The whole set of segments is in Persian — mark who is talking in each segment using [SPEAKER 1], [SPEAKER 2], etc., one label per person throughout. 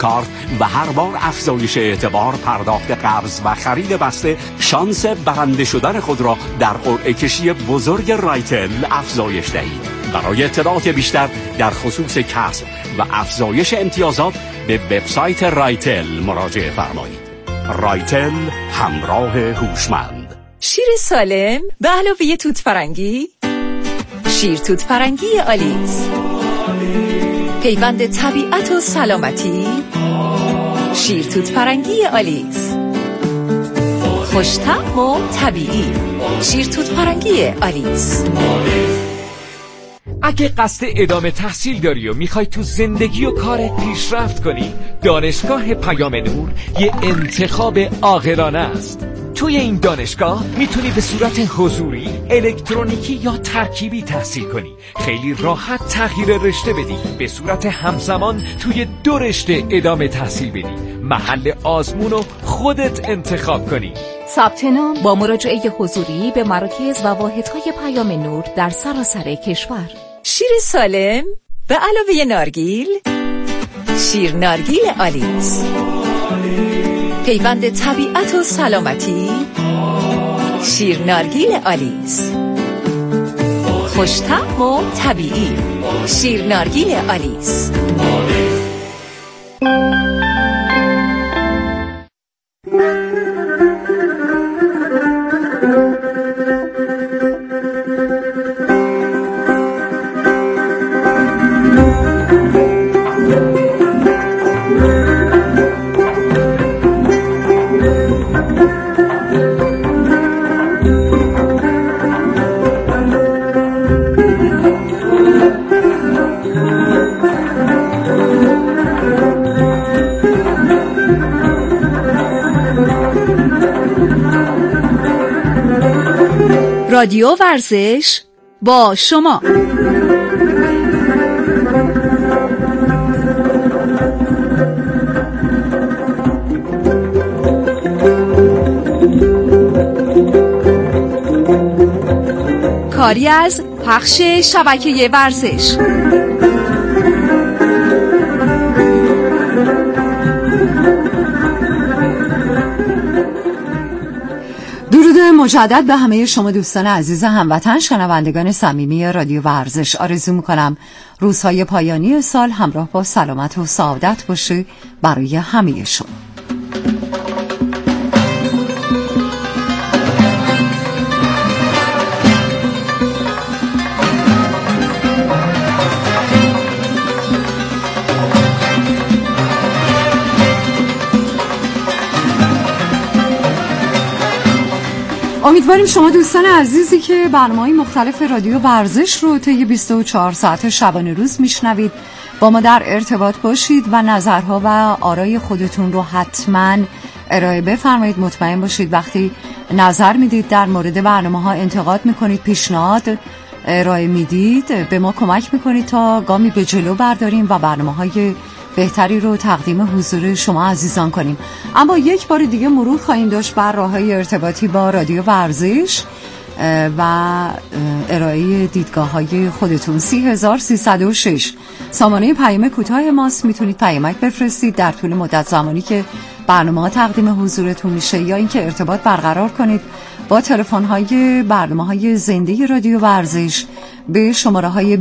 [SPEAKER 1] کارت و هر بار افزایش اعتبار، پرداخت قرض و خرید بسته، شانس برنده شدن خود را در قرعه کشی بزرگ رایتل افزایش دهید. برای اطلاعات بیشتر در خصوص کسب و افزایش امتیازات به وبسایت رایتل مراجعه فرمایید. رایتل، همراه هوشمند.
[SPEAKER 2] شیر سالم به علاوه توت فرنگی، شیر توت فرنگی آلیس، پیوند طبیعت و سلامتی. شیر توت فرنگی آلیس، خوش‌طعم و طبیعی. شیر توت فرنگی آلیس.
[SPEAKER 3] اگه قصد ادامه تحصیل داری و میخوای تو زندگی و کارت پیشرفت کنی، دانشگاه پیام نور یه انتخاب عاقلانه است. توی این دانشگاه میتونی به صورت حضوری، الکترونیکی یا ترکیبی تحصیل کنی. خیلی راحت تغییر رشته بدی، به صورت همزمان توی 2 رشته ادامه تحصیل بدی، محل آزمون رو خودت انتخاب کنی.
[SPEAKER 4] ثبت نام با مراجعه حضوری به مراکز و واحدهای پیام نور در سراسر کشور.
[SPEAKER 2] شیر سالم به علاوه نارگیل، شیر نارگیل آلیس، پیوند طبیعت و سلامتی. شیر نارگیل آلیس، خوش‌طعم و طبیعی. شیر نارگیل آلیس. رادیو ورزش با شما. کاری از پخش شبکه ورزش. درود مجدد به همه شما دوستان عزیز هموطن، شنوندگان صمیمی رادیو ورزش. آرزو میکنم روزهای پایانی سال همراه با سلامت و سعادت باشه برای همه شما. امیدواریم شما دوستان عزیزی که برنامه‌های مختلف رادیو ورزش رو طی 24 ساعت شبانه روز میشنوید با ما در ارتباط باشید و نظرها و آرای خودتون رو حتما ارائه بفرمایید. مطمئن باشید وقتی نظر میدید در مورد برنامه‌ها، انتقاد میکنید، پیشنهاد ارائه میدید، به ما کمک میکنید تا گامی به جلو برداریم و برنامه‌های بهتری رو تقدیم حضور شما عزیزان کنیم. اما یک بار دیگه مرور خواهیم داشت بر راه‌های ارتباطی با رادیو ورزش و ارائه دیدگاه‌های خودتون. 30306 سامانه پیام کوتاه ماست. میتونید پیامک بفرستید در طول مدت زمانی که برنامه‌ها تقدیم حضورتون میشه، یا اینکه ارتباط برقرار کنید با تلفن‌های برنامه‌های زنده رادیو ورزش به شماره‌های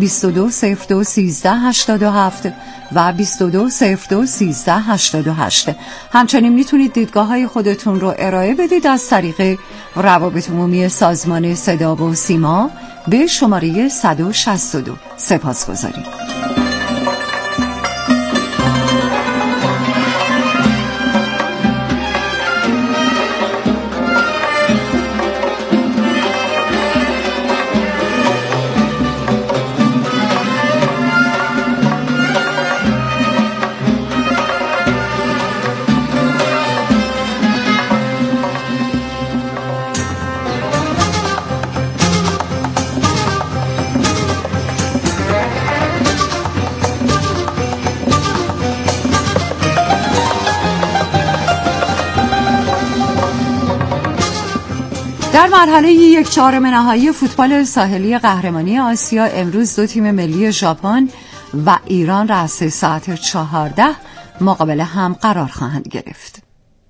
[SPEAKER 2] 22021387 و 22021388. همچنین میتونید دیدگاه‌های خودتون رو ارائه بدید از طریق روابط عمومی سازمان صدا و سیما به شماره 162. سپاسگزاریم. در مرحله 1/4 نهایی فوتبال ساحلی قهرمانی آسیا امروز 2 تیم ملی ژاپن و ایران رأس ساعت 14 مقابل هم قرار خواهند گرفت.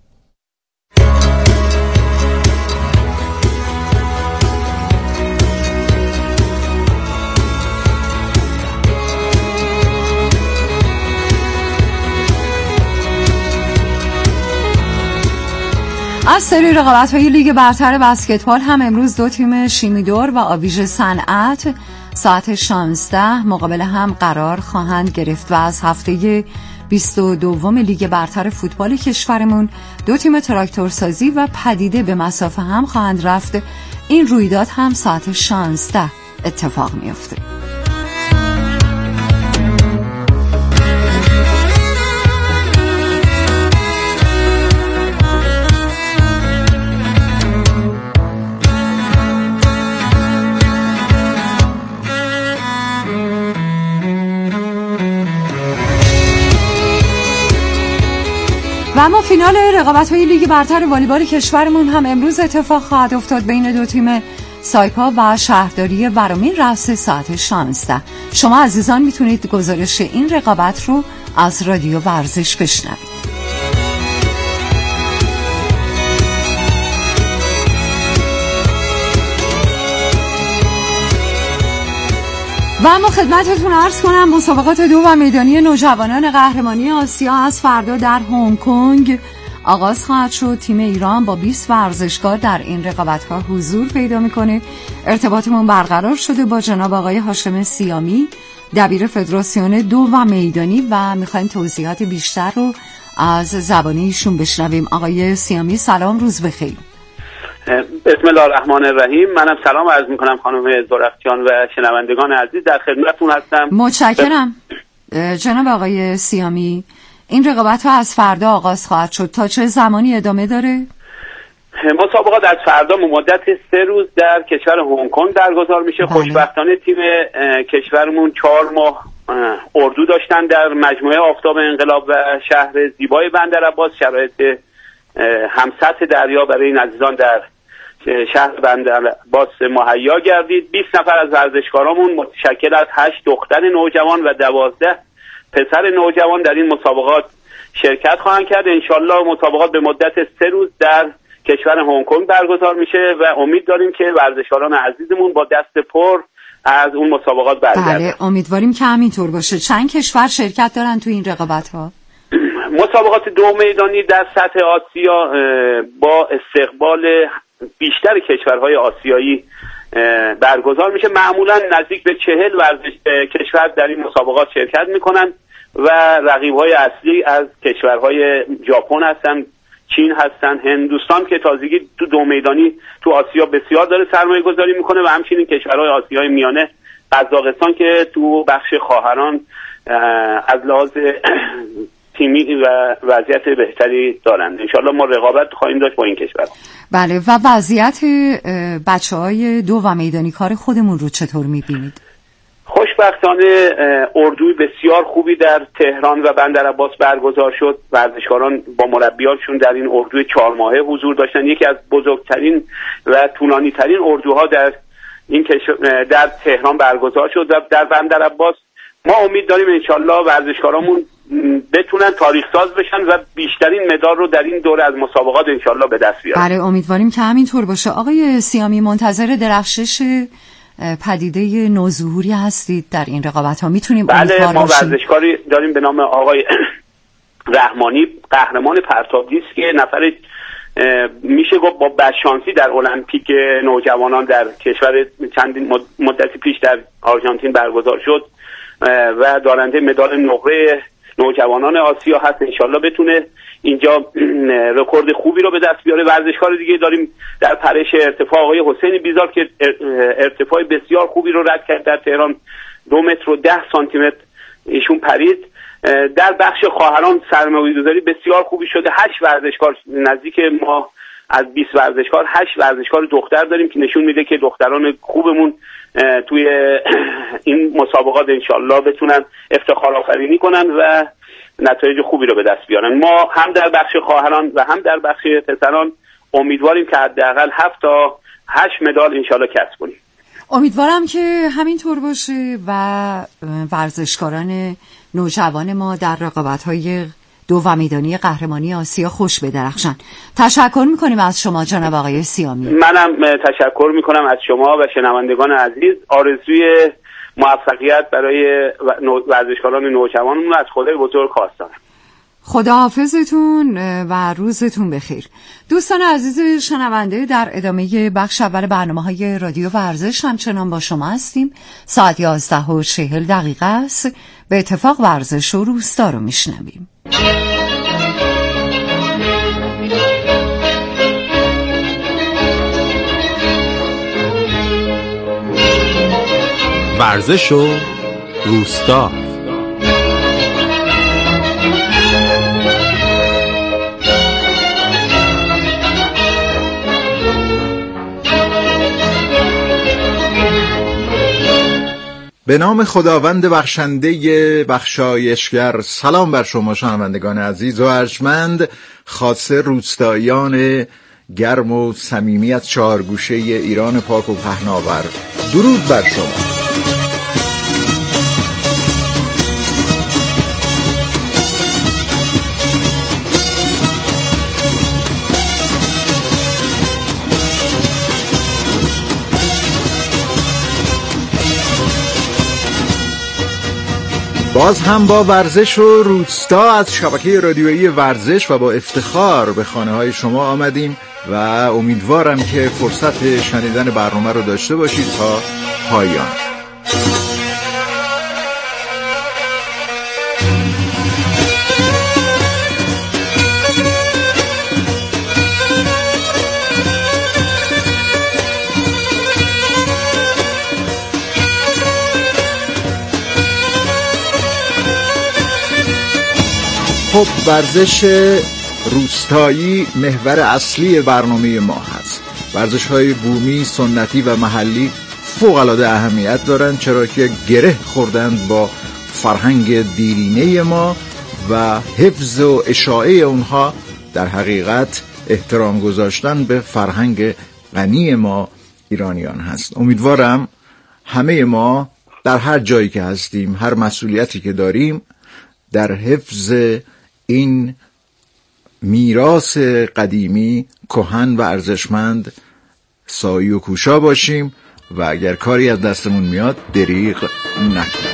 [SPEAKER 2] از سری رقابت‌های لیگ برتر بسکتبال هم امروز دو تیم شیمیدور و آویژ صنعت ساعت 16 مقابل هم قرار خواهند گرفت و از هفته 22 لیگ برتر فوتبال کشورمون دو تیم تراکتورسازی و پدیده به مسافه هم خواهند رفت. این رویداد هم ساعت 16 اتفاق میفته. و اما فینال رقابت‌های لیگ برتر والیبال کشورمون هم امروز اتفاق خواهد افتاد بین دو تیم سایپا و شهرداری ورامین رأس ساعت 16. شما عزیزان میتونید گزارش این رقابت رو از رادیو ورزش بشنوید. و اما خدمتتون عرض کنم مسابقات دو و میدانی نوجوانان قهرمانی آسیا از فردا در هنگ کنگ آغاز خواهد شد. تیم ایران با 20 ورزشکار در این رقابت‌ها حضور پیدا می‌کنه. ارتباطمون برقرار شده با جناب آقای هاشم سیامی دبیر فدراسیون دو و میدانی و می‌خوایم توضیحات بیشتر رو از زبان ایشون بشنویم. آقای سیامی سلام، روز بخیر.
[SPEAKER 5] بسم الله الرحمن الرحیم. منم سلام عرض میکنم خانم زرفیان و شنوندگان عزیز، در خدمتتون هستم.
[SPEAKER 2] متشکرم. جناب آقای سیامی، این رقابت ها از فردا آغاز خواهد شد، تا چه زمانی ادامه داره؟
[SPEAKER 5] مسابقات از فردا مدت 3 روز در کشور هنگ کنگ برگزار میشه. خوشبختانه تیم کشورمون 4 ماه اردو داشتن در مجموعه آفتاب انقلاب و شهر زیبای بندرعباس. شرایط همسطح دریا برای این عزیزان در شهر بندرعباس مهیا گردید. 20 نفر از ورزشکارامون متشکل از 8 دختر نوجوان و 12 پسر نوجوان در این مسابقات شرکت خواهند کرد. انشالله مسابقات به مدت 3 روز در کشور هنگ کنگ برگزار میشه و امید داریم که ورزشکاران عزیزمون با دست پر از اون مسابقات برگردن.
[SPEAKER 2] بله، امیدواریم که همینطور باشه. چند کشور شرکت دارن تو این رقابت ها؟
[SPEAKER 5] مسابقات دو میدانی در سطح آسیا با استقبال بیشتر کشورهای آسیایی برگزار میشه. معمولا نزدیک به 40 کشور در این مسابقات شرکت میکنن و رقیبهای اصلی از کشورهای ژاپن هستن، چین هستن، هندوستان که تازگی تو دو میدانی تو آسیا بسیار داره سرمایه گذاری میکنه و همچنین کشورهای آسیای میانه، قزاقستان که تو بخش خواهران از لحاظ تیمی و وضعیت بهتری دارند. انشالله ما رقابت خواهیم داشت با این کشور.
[SPEAKER 2] بله، و وضعیت بچه‌های دو و میدانی کار خودمون رو چطور می‌بینید؟
[SPEAKER 5] خوشبختانه اردوی بسیار خوبی در تهران و بندرعباس برگزار شد. ورزشکاران با مربیانشون در این اردوی 4 ماهه حضور داشتن. یکی از بزرگترین و طولانی‌ترین اردوها در این در تهران برگزار شد و در بندرعباس ما امید داریم انشالله ورزشکارامون بتونن تاریخ ساز بشن و بیشترین مدال رو در این دوره از مسابقات انشالله به دست بیارن.
[SPEAKER 2] بله، امیدواریم که همینطور باشه. آقای سیامی، منتظر درخشش پدیده نوظهوری هستید در این رقابت ها، میتونیم
[SPEAKER 5] بله، ما ورزشکاری داریم به نام آقای رحمانی، قهرمان پرتابدیس که نفر میشه گفت با بدشانسی در المپیک نوجوانان در کشور چندین مدتی پیش در آرژانتین برگزار شد و دارنده مدال نقره نوجوانان آسیا هست. انشالله بتونه اینجا رکورد خوبی رو به دست بیاره. ورزشکار دیگه داریم در پرش ارتفاع آقای حسین بیزار که ارتفاع بسیار خوبی رو رد کرد در تهران، 2 متر و 10 سانتی متر ایشون پرید. در بخش خواهران سرمایه‌گذاری بسیار خوبی شده. 8 ورزشکار، نزدیک ما از 20 ورزشکار 8 ورزشکار دختر داریم که نشون میده که دختران خوبمون توی این مسابقات انشالله بتونن افتخار آفرینی کنن و نتایج خوبی رو به دست بیارن. ما هم در بخش خواهران و هم در بخش پسران امیدواریم که حداقل 7 تا 8 مدال انشالله کسب کنیم.
[SPEAKER 2] امیدوارم که همینطور باشه و ورزشکاران نوجوان ما در رقابت‌های 2 میدانی قهرمانی آسیا خوش بدرخشن. تشکر میکنیم از شما جناب آقای سیامی.
[SPEAKER 5] منم تشکر میکنم از شما و شنوندگان عزیز. آرزوی موفقیت برای ورزشکاران نوجوانمون از خدای بزرگ خواستم.
[SPEAKER 2] خداحافظتون و روزتون بخیر. دوستان عزیز شنونده، در ادامه بخش اول برنامه‌های رادیو ورزش همچنان با شما هستیم. ساعت 11:40 است. به اتفاق ورزش و روستا رو میشنویم.
[SPEAKER 6] ورزش و روستا. به نام خداوند بخشنده بخشایشگر. سلام بر شما شنوندگان عزیز و ارجمند، خاصه روستاییان گرم و صمیمی از 4 گوشه ایران پاک و پهناور. درود بر شما. باز هم با ورزش و روستا از شبکه رادیویی ورزش و با افتخار به خانه های شما آمدیم و امیدوارم که فرصت شنیدن برنامه رو داشته باشید تا پایان. خب ورزش روستایی محور اصلی برنامه ما هست. ورزش‌های بومی، سنتی و محلی فوق‌العاده اهمیت دارند، چرا که گره خوردند با فرهنگ دیرینه ما و حفظ و اشاعه اونها در حقیقت احترام گذاشتن به فرهنگ غنی ما ایرانیان هست. امیدوارم همه ما در هر جایی که هستیم، هر مسئولیتی که داریم، در حفظ این میراث قدیمی کهن و ارزشمند سعی و کوشا باشیم و اگر کاری از دستمون میاد دریغ نکنیم.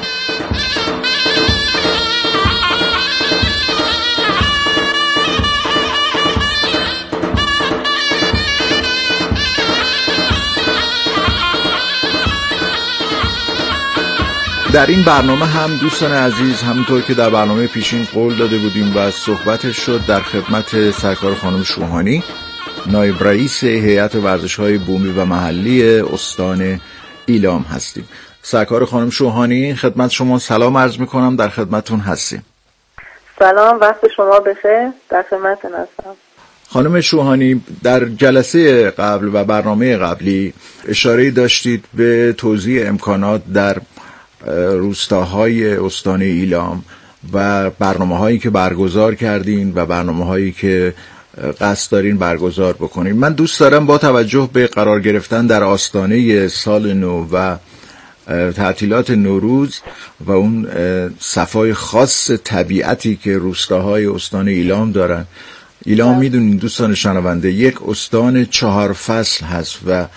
[SPEAKER 6] در این برنامه هم دوستان عزیز، همونطور که در برنامه پیشین قول داده بودیم و صحبتش شد، در خدمت سرکار خانم شوهانی، نایب رئیس هیئت ورزش‌های بومی و محلی استان ایلام هستیم. سرکار خانم شوهانی، خدمت شما سلام عرض می‌کنم، در خدمتتون هستیم.
[SPEAKER 7] سلام، وقت شما بخیر، در خدمتتون هستم.
[SPEAKER 6] خانم شوهانی، در جلسه قبل و برنامه قبلی اشاره داشتید به توزیع امکانات در روستاهای استان ایلام و برنامه‌هایی که برگزار کردین و برنامه‌هایی که قصد دارین برگزار بکنین. من دوست دارم با توجه به قرار گرفتن در آستانه سال نو و تعطیلات نوروز و اون صفای خاص طبیعتی که روستاهای استان ایلام دارن. ایلام میدونین دوستان شنونده یک استان 4 فصل هست و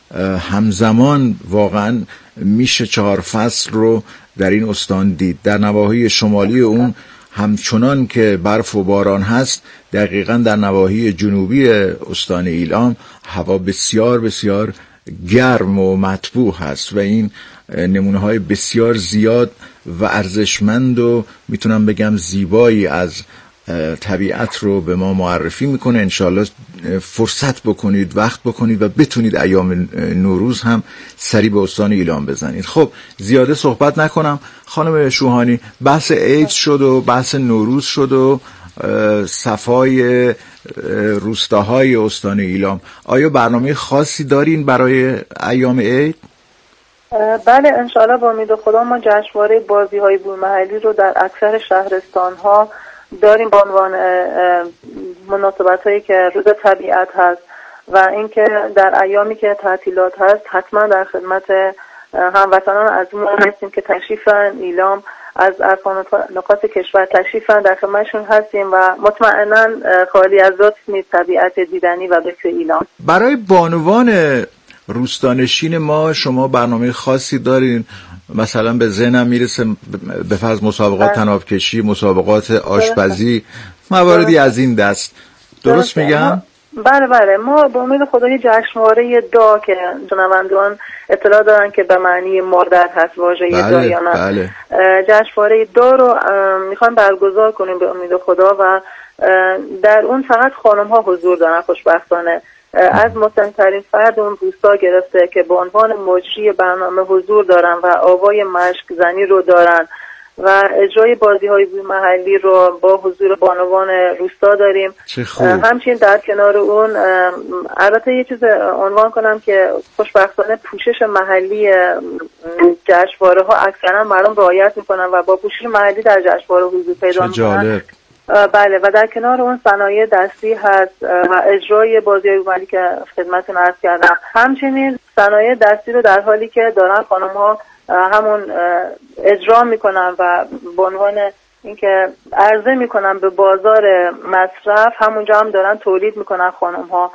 [SPEAKER 6] همزمان واقعا میشه 4 فصل رو در این استان دید. در نواحی شمالی اون همچنان که برف و باران هست، دقیقاً در نواحی جنوبی استان ایلام هوا بسیار بسیار گرم و مطبوع هست و این نمونه‌های بسیار زیاد و ارزشمند و میتونم بگم زیبایی از طبیعت رو به ما معرفی میکنه. انشالله فرصت بکنید، وقت بکنید و بتونید ایام نوروز هم سری به استان ایلام بزنید. خب زیاده صحبت نکنم، خانم شوهانی، بحث عید شد و بحث نوروز شد و صفای روستاهای استان ایلام. آیا برنامه خاصی دارین برای ایام عید؟
[SPEAKER 7] بله، انشالله با امید خدا ما جشنواره بازی‌های بومی محلی رو در اکثر شهرستان‌ها داریم به عنوان مناسبت‌هایی که روز طبیعت هست و اینکه در ایامی که تعطیلات هست حتما در خدمت هموطنان عزیزمون هستیم که تشریفن ایلام از ارکان نقاط کشور تشریف در خدمتشون هستیم و مطمئنا خالی از لطف نیست طبیعت دیدنی و بکر ایلام.
[SPEAKER 6] برای بانوان روستانشین ما شما برنامه خاصی دارین؟ مثلا به ذهنم میرسه به فرض مسابقات طناب کشی، مسابقات آشپزی، مواردی از این دست. درست میگم؟
[SPEAKER 7] بله ما به امید خدا یه جشنواره دا که شنوندگان اطلاع دارن که به معنی مادر هست واژه دا یا نه. جشنواره دا رو میخوایم برگزار کنیم به امید خدا و در اون فقط خانم ها حضور دارن. خوشبختانه از مسن‌ترین فرد اون روستا گرفته که به عنوان مجری برنامه حضور دارن و آوای مشک زنی رو دارن و اجرای بازی‌های محلی رو با حضور بانوان روستا داریم. همچنین در کنار اون البته یه چیز عنوان کنم که خوشبختانه پوشش محلی جشنواره ها اکثرا مردم رعایت میکنن و با پوشش محلی در جشنواره حضور پیدا میکنن. بله و در کنار اون صنایع دستی هست و اجرای بازی‌های محلی که خدمتتون عرض کردم. همچنین صنایع دستی رو در حالی که دارن خانم‌ها همون اجرا میکنن و به عنوان اینکه عرضه میکنن به بازار مصرف همونجا هم دارن تولید میکنن خانم‌ها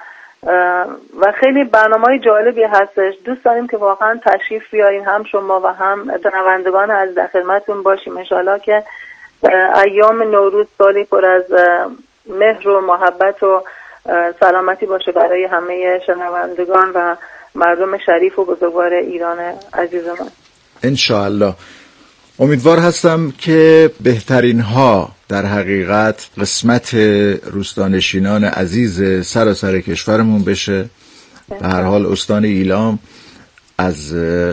[SPEAKER 7] و خیلی برنامه‌های جالبی هستش. دوست داریم که واقعا تشریف بیارین، هم شما و هم شنوندگان از در خدمتتون باشیم ان شاءالله که ایام نوروز سالی پر از مهر و محبت و سلامتی باشه برای همه شنوندگان و مردم شریف و بزرگوار ایران عزیزمان.
[SPEAKER 6] انشاءالله. امیدوار هستم که بهترین ها در حقیقت قسمت روستانشینان عزیز سراسر کشورمون بشه. به هر حال استان ایلام از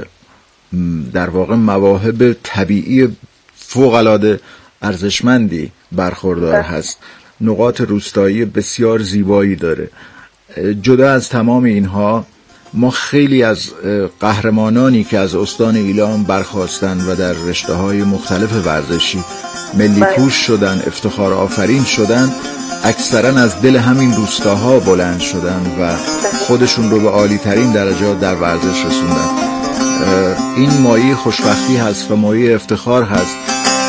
[SPEAKER 6] در واقع مواهب طبیعی فوق‌العاده ارزشمندی برخوردار هست. نقاط روستایی بسیار زیبایی داره. جدا از تمام اینها ما خیلی از قهرمانانی که از استان ایلام برخاستن و در رشته‌های مختلف ورزشی ملی پوش شدن، افتخار آفرین شدن، اکثرا از دل همین روستاها بلند شدن و خودشون رو به عالی ترین درجات در ورزش رسوندن. این مایه خوشبختی هست و مایه افتخار هست.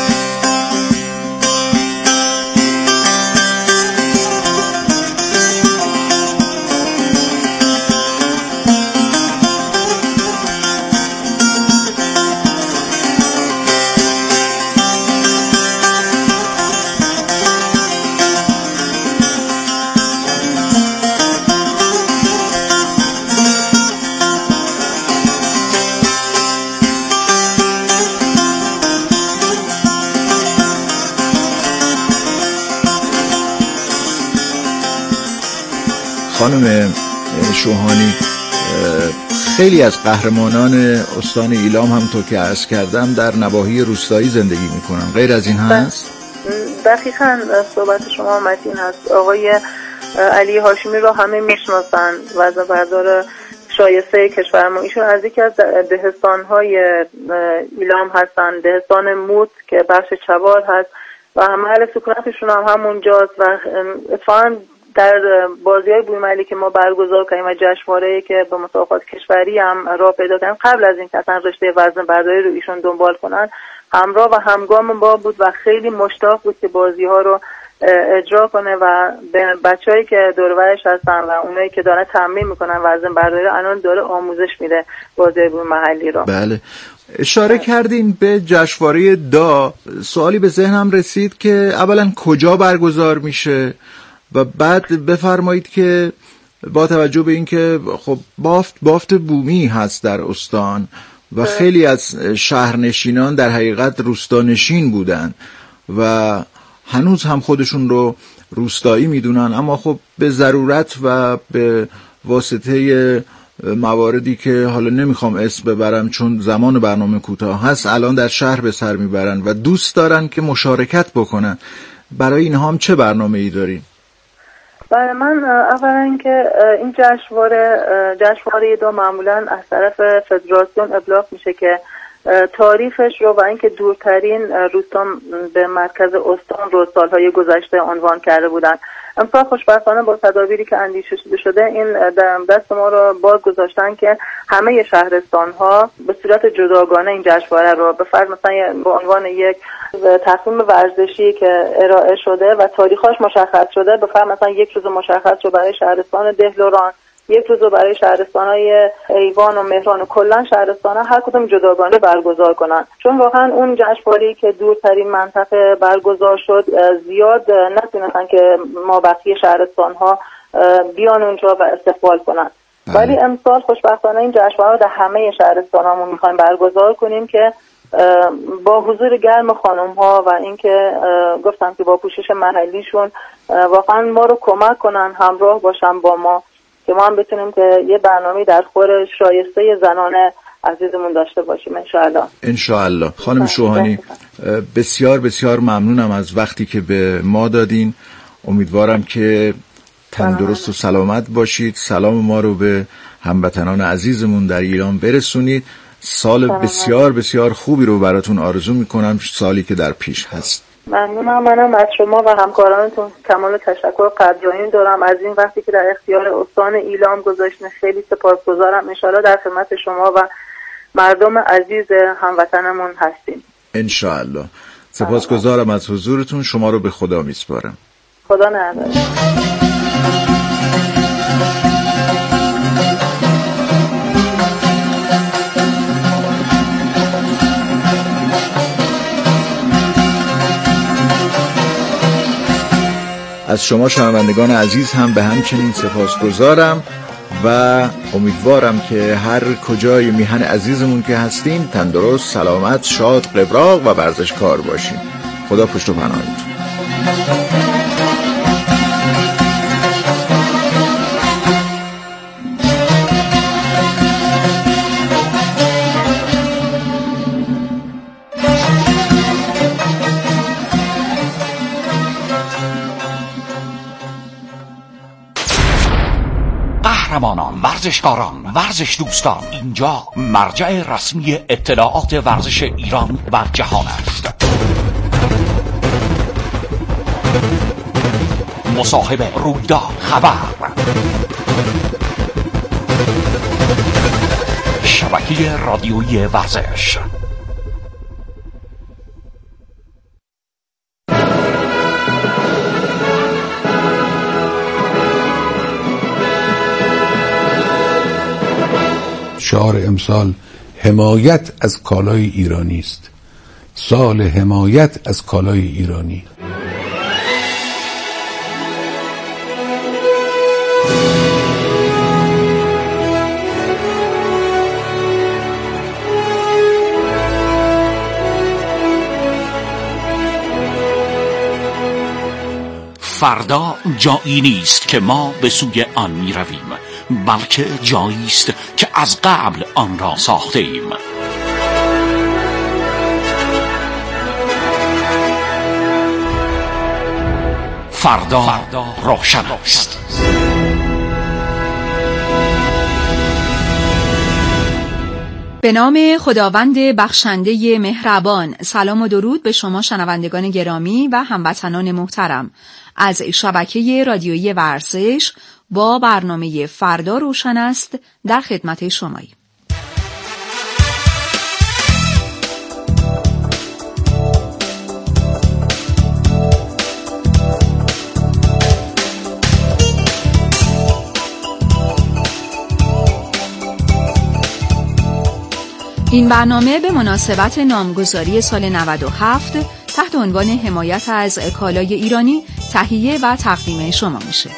[SPEAKER 6] خانم شوهانی، خیلی از قهرمانان استان ایلام همونطور که عرض کردم در نواحی روستایی زندگی میکنن. غیر از این هست؟
[SPEAKER 7] دقیقاً صحبت شما متین هست. آقای علی هاشمی رو همه میشناسن، وزنه‌بردار شایسته کشورمون. ایشون از یکی از دهستان‌های ایلام هستن، دهستان موت که بخش چوار هست و محل سکونتشون هم همونجاست و اتفاقاً در بازی‌های بومی‌محلی که ما برگزار کردیم و جشنواره‌ای که به مسابقات کشوری هم راه پیدا کردیم، قبل از این که اصلا رشته وزنه‌برداری رو ایشون دنبال کنن همراه و همگام ما بود و خیلی مشتاق بود که بازی‌ها رو اجرا کنه و به بچه‌هایی که دور و برش هستن و اونایی که دارن تمرین میکنن وزنه‌برداری رو الان داره آموزش میده بازی بومی‌محلی رو.
[SPEAKER 6] بله. اشاره کردین به جشنواره دا. سوالی به ذهنم رسید که اولا کجا برگزار میشه و بعد بفرمایید که با توجه به اینکه خب بافت بومی هست در استان و خیلی از شهرنشینان در حقیقت روستانشین بودن و هنوز هم خودشون رو روستایی میدونن، اما خب به ضرورت و به واسطه مواردی که حالا نمیخوام اسم ببرم چون زمان برنامه کوتاه هست الان در شهر به سر میبرن و دوست دارن که مشارکت بکنن. برای اینها هم چه برنامه‌ای دارین؟
[SPEAKER 7] برای من اولا که این جشنواره دو معمولا از طرف فدراسیون ابلاغ میشه که تاریخش رو و اینکه دورترین روستا به مرکز استان رو سالهای گذشته عنوان کرده بودن. امسال خوشبختانه با تدابیری که اندیشه شده این دست ما رو باز گذاشتن که همه شهرستان‌ها به صورت جداگانه این جشنواره رو به فرض مثلا به عنوان یک تصمیم ورزشی که ارائه شده و تاریخش مشخص شده، به فرض مثلا یک روز مشخص شده برای شهرستان دهلوران، یک روز برای شهرستان‌های ایوان و مهران و کلا شهرستان‌ها هر کدوم جداگانه برگزار کنن، چون واقعا اون جشنواره‌ای که دورترین منطقه برگزار شد زیاد نتونستن که ما بقیه شهرستان‌ها بیان اونجا و استقبال کنن. ولی امسال خوشبختانه این جشنواره رو در همه شهرستان‌هامون می‌خوایم برگزار کنیم که با حضور گرم خانم‌ها و اینکه گفتم که با پوشش محلیشون واقعا ما رو کمک کنن، همراه باشن با ما که ما هم بتونیم که یه برنامه در خور شایسته زنان عزیزمون داشته باشیم
[SPEAKER 6] انشاءالله. خانم شوهانی بسیار بسیار ممنونم از وقتی که به ما دادین. امیدوارم که تندرست و سلامت باشید. سلام ما رو به هموطنان عزیزمون در ایران برسونید. سال بسیار بسیار خوبی رو براتون آرزو میکنم، سالی که در پیش هست.
[SPEAKER 7] ممنونم. منم از شما و همکارانتون کمال تشکر و قدردانی دارم از این وقتی که در اختیار استان ایلام گذاشتین. خیلی سپاسگزارم. انشالله در خدمت شما و مردم عزیز هموطنمون هستیم
[SPEAKER 6] انشالله. سپاسگزارم از حضورتون. شما رو به خدا میسپارم.
[SPEAKER 7] خدا نگهدار.
[SPEAKER 6] از شما شنوندگان عزیز هم به همچنین سپاسگزارم و امیدوارم که هر کجای میهن عزیزمون که هستین تندرست، سلامت، شاد، قبراق و ورزشکار باشین. خدا پشت و پناهتون.
[SPEAKER 1] قهرمانان، ورزشکاران، ورزش دوستان، اینجا مرجع رسمی اطلاعات ورزش ایران و جهان است. مصاحبه، رویداد، خبر، شبکه رادیویی ورزش.
[SPEAKER 8] شعار امسال حمایت از کالای ایرانی است. سال حمایت از کالای ایرانی.
[SPEAKER 1] فردا جایی نیست که ما به سوی آن می رویم، بلکه جایی است که از قبل آن را ساخته ایم. فردا روشن است.
[SPEAKER 2] به نام خداوند بخشنده مهربان. سلام و درود به شما شنوندگان گرامی و هموطنان محترم از شبکه رادیویی ورزش با برنامه فردا روشن است در خدمت شماییم. این برنامه به مناسبت نامگذاری سال 97 تحت عنوان حمایت از کالای ایرانی تهیه و تقدیم شما میشه.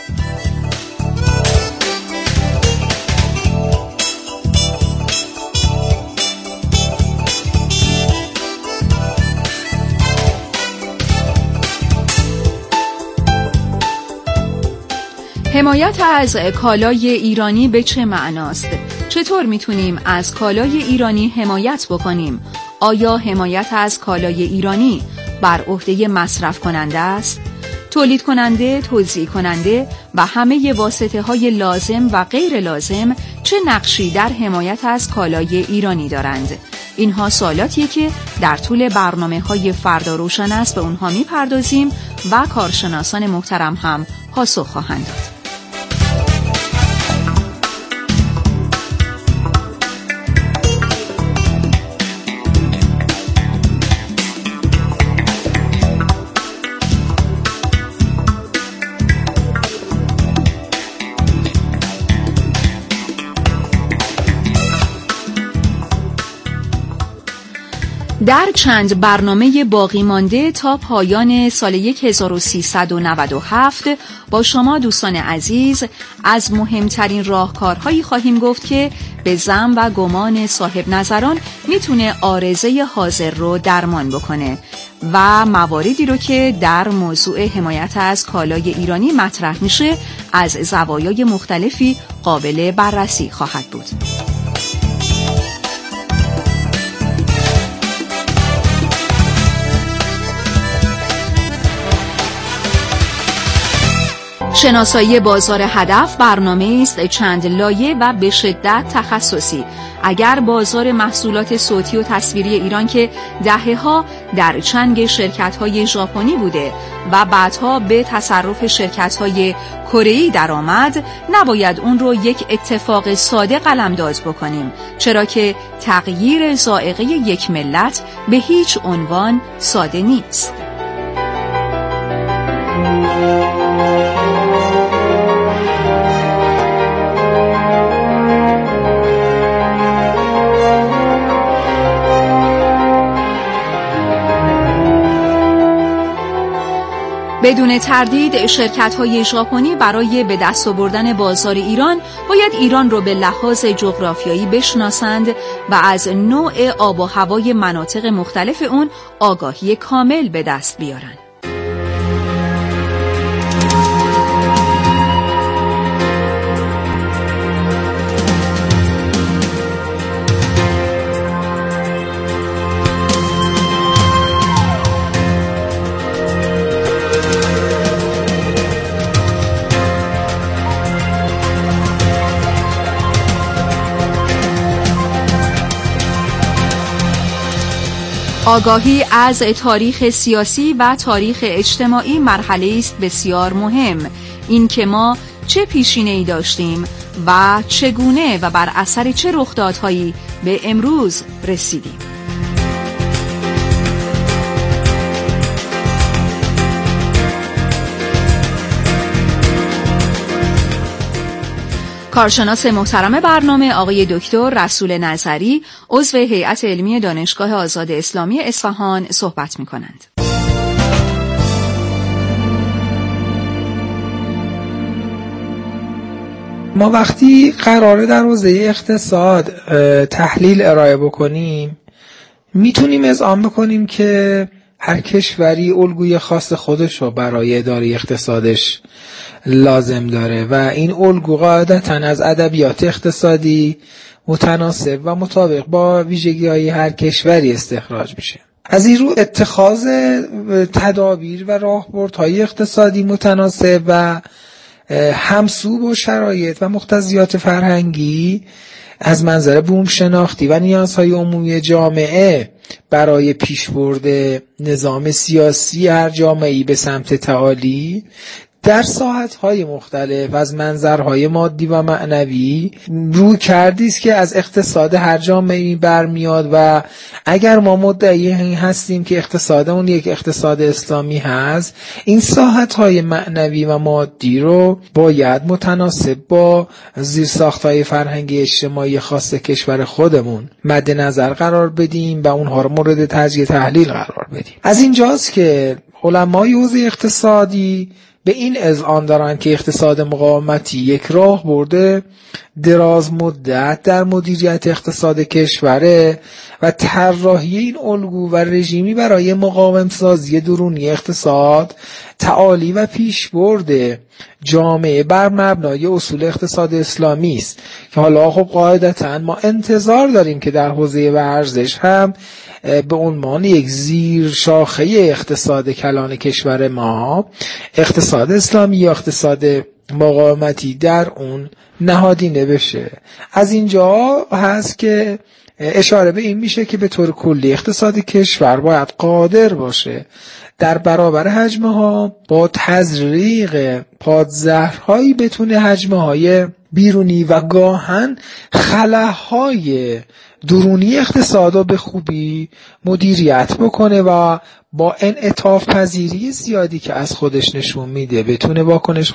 [SPEAKER 2] حمایت از کالای ایرانی به چه معناست؟ چطور میتونیم از کالای ایرانی حمایت بکنیم؟ آیا حمایت از کالای ایرانی بر عهده مصرف کننده است؟ تولید کننده، توزیع کننده و همه واسطه های لازم و غیر لازم چه نقشی در حمایت از کالای ایرانی دارند؟ اینها سوالاتیه که در طول برنامه های فردا روشن است به اونها میپردازیم
[SPEAKER 4] و کارشناسان محترم هم پاسخ خواهند داد. در چند برنامه باقی مانده تا پایان سال 1397 با شما دوستان عزیز از مهمترین راهکارهایی خواهیم گفت که به ظن و گمان صاحب نظران میتونه عارضه حاضر رو درمان بکنه و مواردی رو که در موضوع حمایت از کالای ایرانی مطرح میشه از زوایای مختلفی قابل بررسی خواهد بود. شناسایی بازار هدف برنامه است چند لایه و به شدت تخصصی. اگر بازار محصولات صوتی و تصویری ایران که دهه‌ها در چنگ شرکت‌های ژاپنی بوده و بعدها به تصرف شرکت‌های کره‌ای درآمد، نباید اون رو یک اتفاق ساده قلمداد بکنیم، چرا که تغییر ذائقه یک ملت به هیچ عنوان ساده نیست. بدون تردید شرکت‌های ژاپنی برای به دست آوردن بازار ایران باید ایران رو به لحاظ جغرافیایی بشناسند و از نوع آب و هوای مناطق مختلف اون آگاهی کامل به دست بیارن. آگاهی از تاریخ سیاسی و تاریخ اجتماعی مرحله است بسیار مهم. این که ما چه پیشینه‌ای داشتیم و چگونه و بر اثر چه رخدادهایی به امروز رسیدیم. کارشناس محترم برنامه آقای دکتر رسول نظری عضو هیئت علمی دانشگاه آزاد اسلامی اصفهان صحبت می‌کنند.
[SPEAKER 9] ما وقتی قراره در حوزه اقتصاد تحلیل ارائه بکنیم میتونیم اذعان بکنیم که هر کشوری الگوی خاص خودش رو برای اداره اقتصادش لازم داره و این الگو قاعدتاً از ادبیات اقتصادی متناسب و مطابق با ویژگی‌های هر کشوری استخراج میشه. از این رو اتخاذ تدابیر و راهبردهای اقتصادی متناسب و همسو با شرایط و مقتضیات فرهنگی از منظر بوم شناختی و نیازهای عمومی جامعه برای پیشبرد نظام سیاسی هر جامعه‌ای به سمت تعالی در ساحت‌های مختلف از منظرهای مادی و معنوی روی کردی است که از اقتصاد هر جامعه‌ای برمیاد و اگر ما مدعی هستیم که اقتصادمون یک اقتصاد اسلامی هست، این ساحت‌های معنوی و مادی رو باید متناسب با زیرساخت‌های فرهنگی اجتماعی خاص کشور خودمون مد نظر قرار بدیم و اونها رو مورد تجزیه تحلیل قرار بدیم. از اینجاست که علمای حوزه اقتصادی به این اذعان دارن که اقتصاد مقاومتی یک راهبرد دراز مدت در مدیریت اقتصاد کشوره و طراحی این الگو و رژیمی برای مقاوم سازی درونی اقتصاد تعالی و پیشبرد جامعه بر مبنای اصول اقتصاد اسلامی است که حالا خب قاعدتاً ما انتظار داریم که در حوزه ورزش هم به عنوان یک زیر شاخه اقتصاد کلان کشور ما اقتصاد اسلامی یا اقتصاد مقاومتی در اون نهادینه بشه. از اینجا هست که اشاره به این میشه که به طور کلی اقتصاد کشور باید قادر باشه در برابر حجمه ها با تزریق پادزهرهایی بتونه حجمه های بیرونی و گاهن خلاهای درونی اقتصاد به خوبی مدیریت بکنه و با انعطاف پذیری زیادی که از خودش نشون میده بتونه واکنش